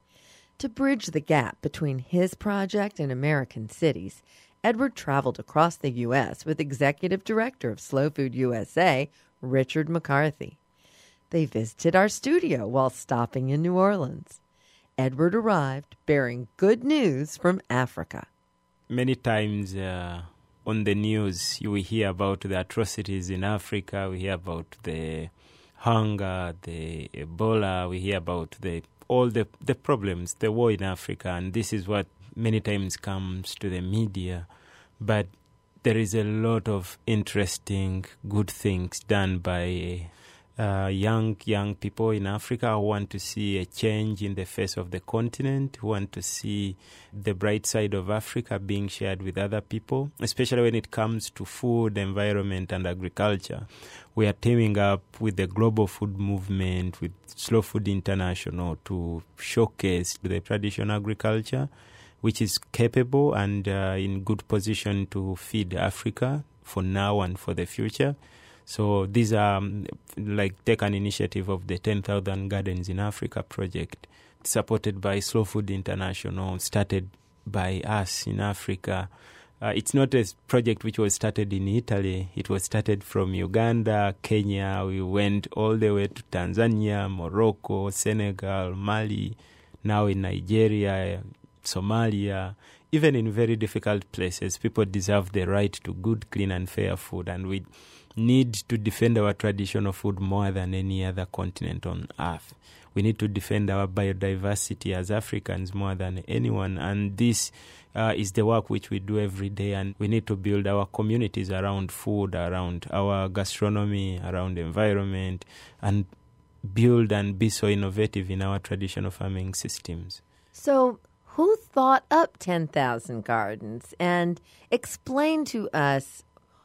To bridge the gap between his project and American cities, Edward traveled across the U S with Executive Director of Slow Food U S A, Richard McCarthy. They visited our studio while stopping in New Orleans. Edward arrived bearing good news from Africa. Many times uh, on the news, you will hear about the atrocities in Africa. We hear about the hunger, the Ebola. We hear about the all the, the problems, the war in Africa. And this is what many times comes to the media. But there is a lot of interesting, good things done by uh, young, young people in Africa who want to see a change in the face of the continent, who want to see the bright side of Africa being shared with other people, especially when it comes to food, environment, and agriculture. We are teaming up with the Global Food Movement, with Slow Food International to showcase the traditional agriculture, which is capable and uh, in good position to feed Africa for now and for the future. So these are um, like take an initiative of the ten thousand Gardens in Africa project, supported by Slow Food International, started by us in Africa. Uh, it's not a project which was started in Italy. It was started from Uganda, Kenya. We went all the way to Tanzania, Morocco, Senegal, Mali, now in Nigeria, Somalia. Even in very difficult places, people deserve the right to good, clean, and fair food. And we need to defend our traditional food more than any other continent on earth. We need to defend our biodiversity as Africans more than anyone. And this uh, is the work which we do every day. And we need to build our communities around food, around our gastronomy, around environment, and build and be so innovative in our traditional farming systems. So who thought up ten thousand Gardens? And explain to us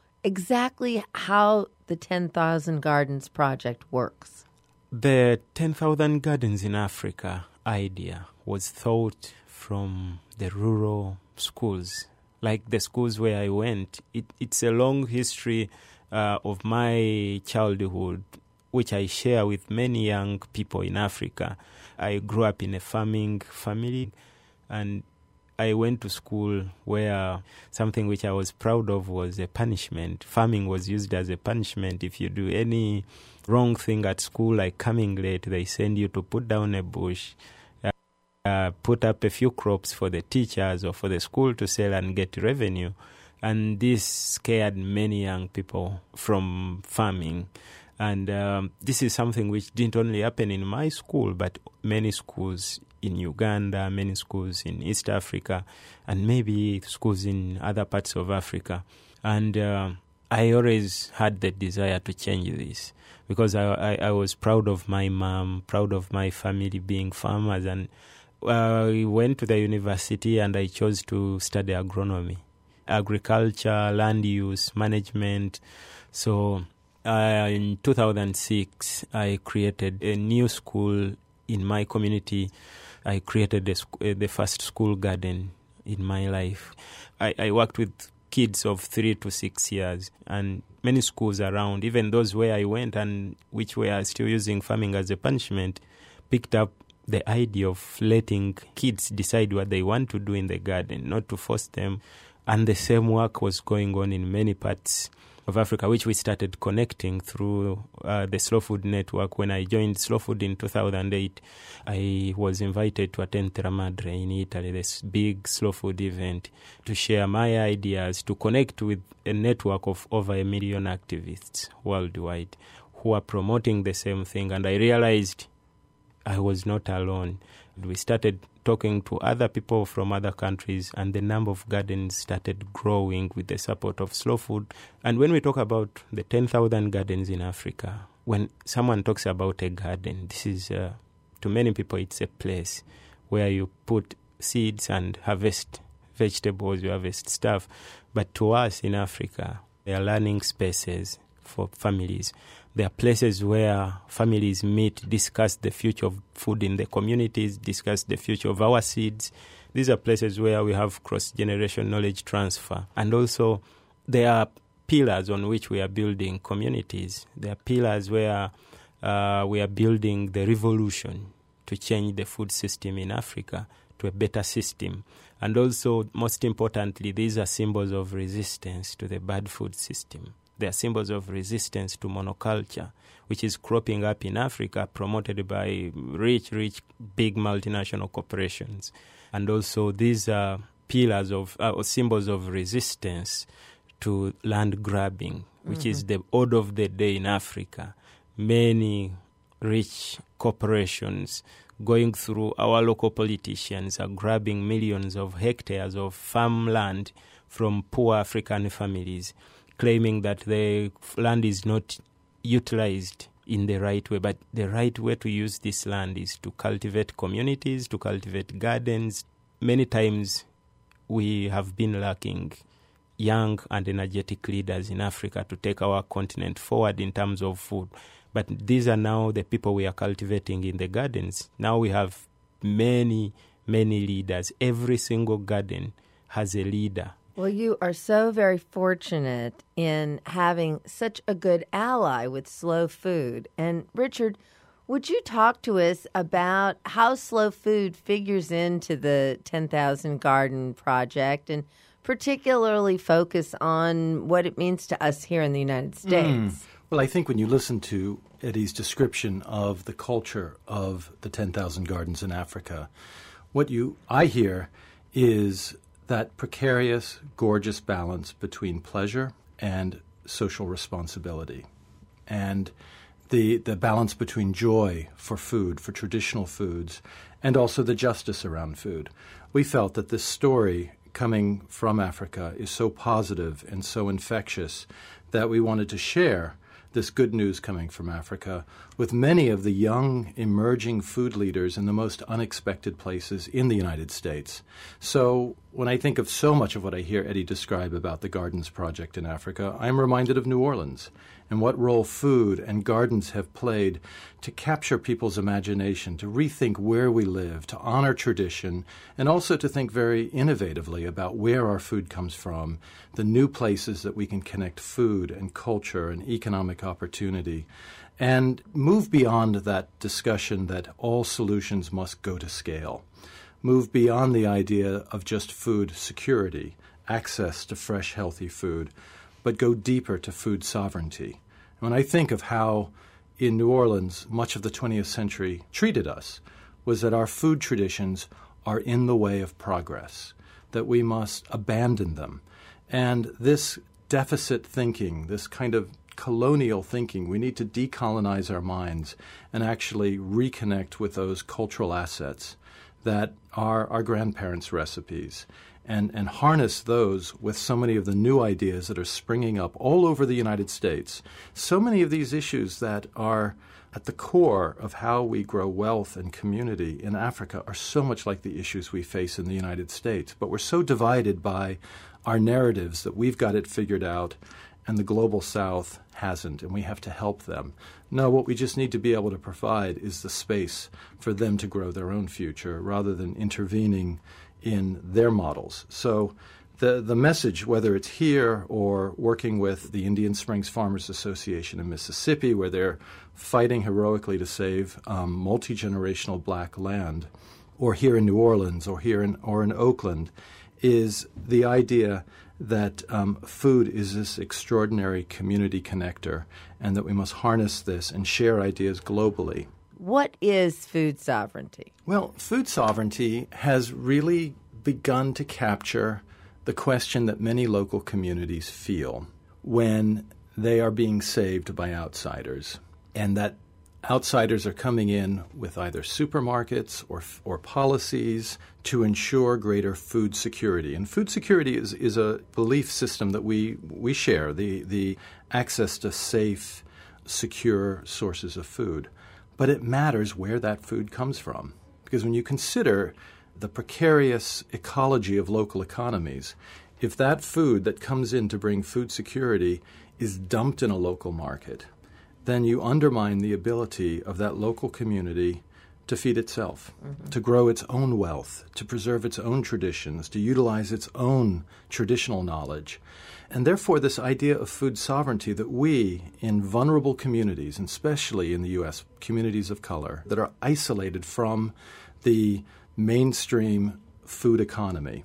exactly how the ten thousand Gardens project works. The ten thousand Gardens in Africa idea was thought from the rural schools, like the schools where I went. It, it's a long history uh, of my childhood, which I share with many young people in Africa. I grew up in a farming family, and I went to school where something which I was proud of was a punishment. Farming was used as a punishment. If you do any wrong thing at school, like coming late, they send you to put down a bush, uh, uh, put up a few crops for the teachers or for the school to sell and get revenue. And this scared many young people from farming. And um, this is something which didn't only happen in my school, but many schools in Uganda, many schools in East Africa, and maybe schools in other parts of Africa. And uh, I always had the desire to change this because I, I, I was proud of my mom, proud of my family being farmers. And uh, I went to the university and I chose to study agronomy, agriculture, land use, management. So uh, in two thousand six, I created a new school in my community. I created the, sc- the first school garden in my life. I, I worked with kids of three to six years and many schools around, even those where I went and which were still using farming as a punishment, picked up the idea of letting kids decide what they want to do in the garden, not to force them. And the same work was going on in many parts of Africa, which we started connecting through uh, the Slow Food Network. When I joined Slow Food in two thousand eight, I was invited to attend Terra Madre in Italy, this big slow food event, to share my ideas, to connect with a network of over a million activists worldwide who are promoting the same thing. And I realized I was not alone. We started talking to other people from other countries, and the number of gardens started growing with the support of Slow Food. And when we talk about the ten thousand gardens in Africa, when someone talks about a garden, this is, uh, to many people, it's a place where you put seeds and harvest vegetables, you harvest stuff. But to us in Africa, they are learning spaces for families. There are places where families meet, discuss the future of food in the communities, discuss the future of our seeds. These are places where we have cross-generation knowledge transfer. And also, there are pillars on which we are building communities. They are pillars where uh, we are building the revolution to change the food system in Africa to a better system. And also, most importantly, these are symbols of resistance to the bad food system. They are symbols of resistance to monoculture, which is cropping up in Africa, promoted by rich, rich, big multinational corporations. And also, these are pillars of, uh, or symbols of resistance to land grabbing, which mm-hmm. is the order of the day in Africa. Many rich corporations going through our local politicians are grabbing millions of hectares of farmland from poor African families, claiming that the land is not utilized in the right way. But the right way to use this land is to cultivate communities, to cultivate gardens. Many times we have been lacking young and energetic leaders in Africa to take our continent forward in terms of food. But these are now the people we are cultivating in the gardens. Now we have many, many leaders. Every single garden has a leader. Well, you are so very fortunate in having such a good ally with Slow Food. And Richard, would you talk to us about how Slow Food figures into the ten thousand Garden Project and particularly focus on what it means to us here in the United States? Mm. Well, I think when you listen to Eddie's description of the culture of the ten thousand Gardens in Africa, what you I hear is that precarious, gorgeous balance between pleasure and social responsibility, and the the balance between joy for food, for traditional foods, and also the justice around food. We felt that this story coming from Africa is so positive and so infectious that we wanted to share this good news coming from Africa with many of the young, emerging food leaders in the most unexpected places in the United States. So when I think of so much of what I hear Eddie describe about the Gardens Project in Africa, I'm reminded of New Orleans and what role food and gardens have played to capture people's imagination, to rethink where we live, to honor tradition, and also to think very innovatively about where our food comes from, the new places that we can connect food and culture and economic opportunity, and move beyond that discussion that all solutions must go to scale. Move beyond the idea of just food security, access to fresh, healthy food, but go deeper to food sovereignty. When I think of how in New Orleans much of the twentieth century treated us, was that our food traditions are in the way of progress, that we must abandon them. And this deficit thinking, this kind of colonial thinking, we need to decolonize our minds and actually reconnect with those cultural assets that are our grandparents' recipes, and, and harness those with so many of the new ideas that are springing up all over the United States. So many of these issues that are at the core of how we grow wealth and community in Africa are so much like the issues we face in the United States. But we're so divided by our narratives that we've got it figured out and the global South hasn't, and we have to help them. No, what we just need to be able to provide is the space for them to grow their own future rather than intervening in their models. So the the message, whether it's here or working with the Indian Springs Farmers Association in Mississippi, where they're fighting heroically to save um, multi-generational black land, or here in New Orleans, or here in or in Oakland, is the idea that um, food is this extraordinary community connector, and that we must harness this and share ideas globally. What is food sovereignty? Well, food sovereignty has really begun to capture the question that many local communities feel when they are being saved by outsiders, and that outsiders are coming in with either supermarkets or or policies to ensure greater food security. And food security is, is a belief system that we we share, the the access to safe, secure sources of food. But it matters where that food comes from. Because when you consider the precarious ecology of local economies, if that food that comes in to bring food security is dumped in a local market, then you undermine the ability of that local community to feed itself, mm-hmm. to grow its own wealth, to preserve its own traditions, to utilize its own traditional knowledge. And therefore, this idea of food sovereignty that we, in vulnerable communities, and especially in the U S, communities of color, that are isolated from the mainstream food economy.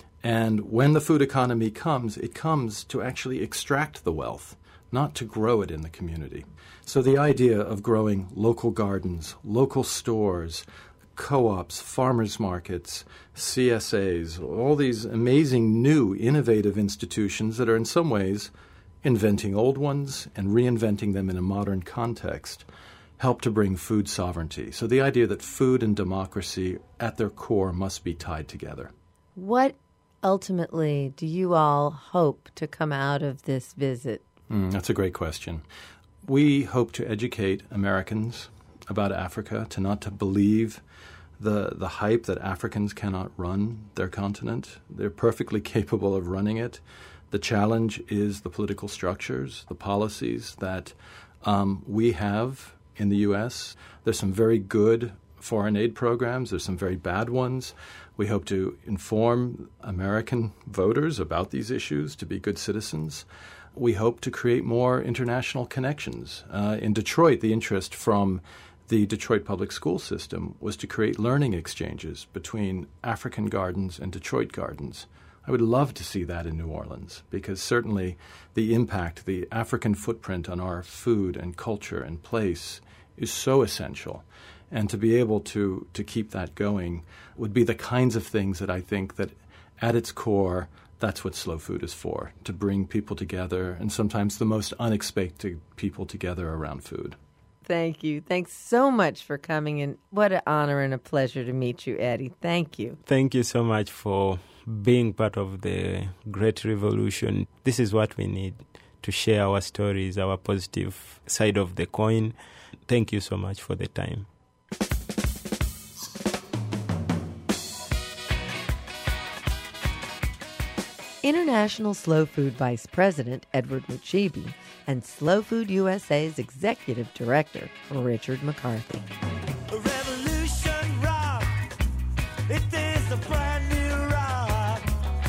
And when the food economy comes, it comes to actually extract the wealth, not to grow it in the community. So the idea of growing local gardens, local stores, co-ops, farmers markets, C S As, all these amazing new innovative institutions that are in some ways inventing old ones and reinventing them in a modern context, help to bring food sovereignty. So the idea that food and democracy at their core must be tied together. What ultimately do you all hope to come out of this visit? Mm, that's a great question. We hope to educate Americans about Africa, to not to believe the the hype that Africans cannot run their continent. They're perfectly capable of running it. The challenge is the political structures, the policies that um, we have in the U S. There's some very good foreign aid programs. There's some very bad ones. We hope to inform American voters about these issues, to be good citizens. We hope to create more international connections. Uh, in Detroit, the interest from the Detroit public school system was to create learning exchanges between African gardens and Detroit gardens. I would love to see that in New Orleans, because certainly the impact, the African footprint on our food and culture and place is so essential. And to be able to, to keep that going would be the kinds of things that I think that at its core, that's what Slow Food is for, to bring people together, and sometimes the most unexpected people together around food. Thank you. Thanks so much for coming, and what an honor and a pleasure to meet you, Eddie. Thank you. Thank you so much for being part of the Great Revolution. This is what we need, to share our stories, our positive side of the coin. Thank you so much for the time. International Slow Food Vice President Edward Muchibi and Slow Food U S A's Executive Director Richard McCarthy. A revolution rock. It is a brand new rock.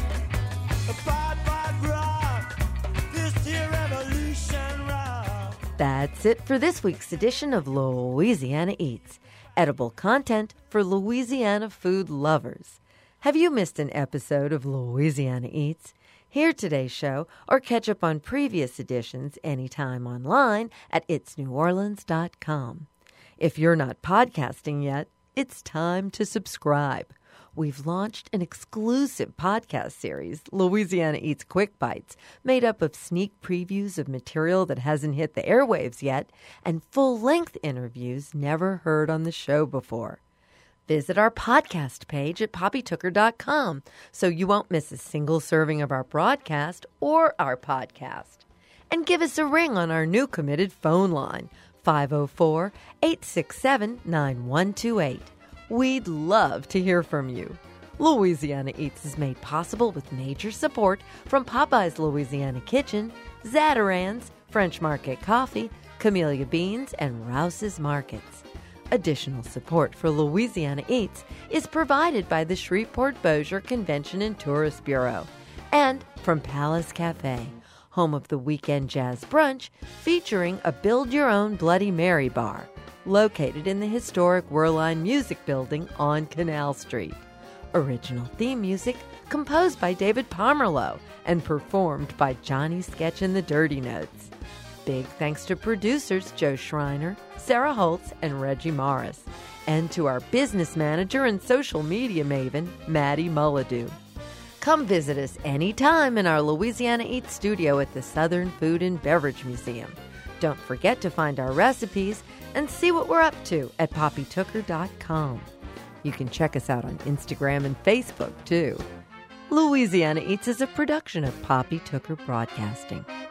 A bye-bye rock. This here revolution rock. That's it for this week's edition of Louisiana Eats. Edible content for Louisiana food lovers. Have you missed an episode of Louisiana Eats? Hear today's show or catch up on previous editions anytime online at its new orleans dot com. If you're not podcasting yet, it's time to subscribe. We've launched an exclusive podcast series, Louisiana Eats Quick Bites, made up of sneak previews of material that hasn't hit the airwaves yet and full-length interviews never heard on the show before. Visit our podcast page at poppy tooker dot com so you won't miss a single serving of our broadcast or our podcast. And give us a ring on our new committed phone line, five oh four, eight six seven, nine one two eight. We'd love to hear from you. Louisiana Eats is made possible with major support from Popeye's Louisiana Kitchen, Zatarain's, French Market Coffee, Camellia Beans, and Rouse's Markets. Additional support for Louisiana Eats is provided by the Shreveport-Bossier Convention and Tourist Bureau and from Palace Cafe, home of the Weekend Jazz Brunch featuring a build-your-own Bloody Mary bar located in the historic Werline Music Building on Canal Street. Original theme music composed by David Pomerleau and performed by Johnny Sketch and the Dirty Notes. Big thanks to producers Joe Schreiner, Sarah Holtz, and Reggie Morris, and to our business manager and social media maven, Maddie Mulladoo. Come visit us anytime in our Louisiana Eats studio at the Southern Food and Beverage Museum. Don't forget to find our recipes and see what we're up to at poppy tooker dot com. You can check us out on Instagram and Facebook, too. Louisiana Eats is a production of Poppy Tooker Broadcasting.